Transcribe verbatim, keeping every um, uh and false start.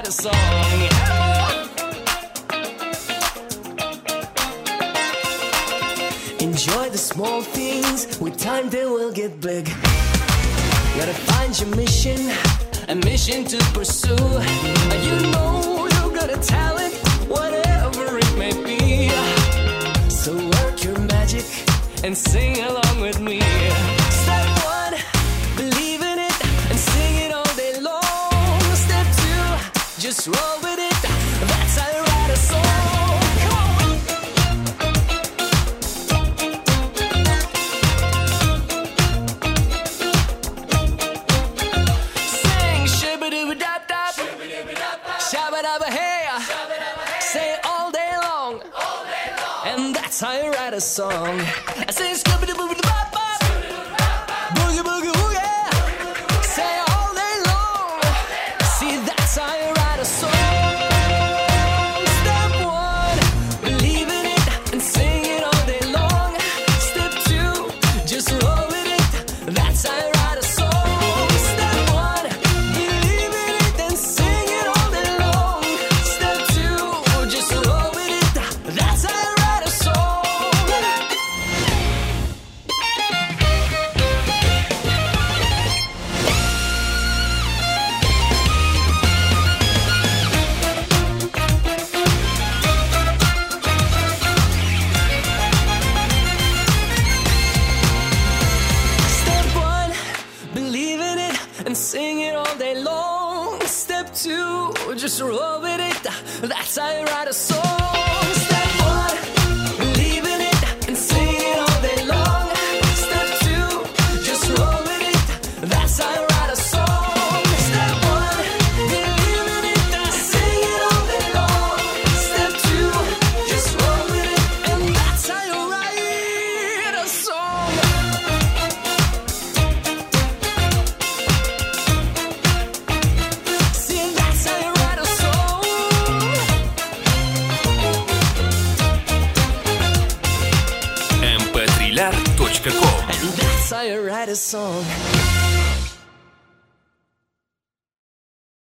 write a song. Enjoy the small things, with time they will get big. Gotta find your mission, a mission to pursue. You know you got a talent, whatever it may be. So work your magic and sing along with me. Step one, believe in it and sing it all day long. Step two, just roll with it, that's how you write a song. Come on. Sing shibba-dibba-dap-dap, shabba-dabba-hey. Say it all day long, and that's how you write a song. I say scooby-doo-boo-doo-bop-bop, boogie-boogie-woogie. Say it all day long. See, that's how you write a song. Step one, believe in it and sing it all day long. Step two, just roll with it, that's how you write a song. Step one, believe in it and sing it all day long. Step two, just roll with it, that's how you write a song. Step one, believe in it and sing it all day long. Step two, just roll with it, that's how you write a song. Step one, believe in it and sing it all day long. Step two, just roll with it, that's how you write a song. Step one, believe in it and sing it all day long. Step two, just roll with it, and that's how you write a song. See, that's how you write a song. эм пэ три ар точка ком. And that's how you write a song.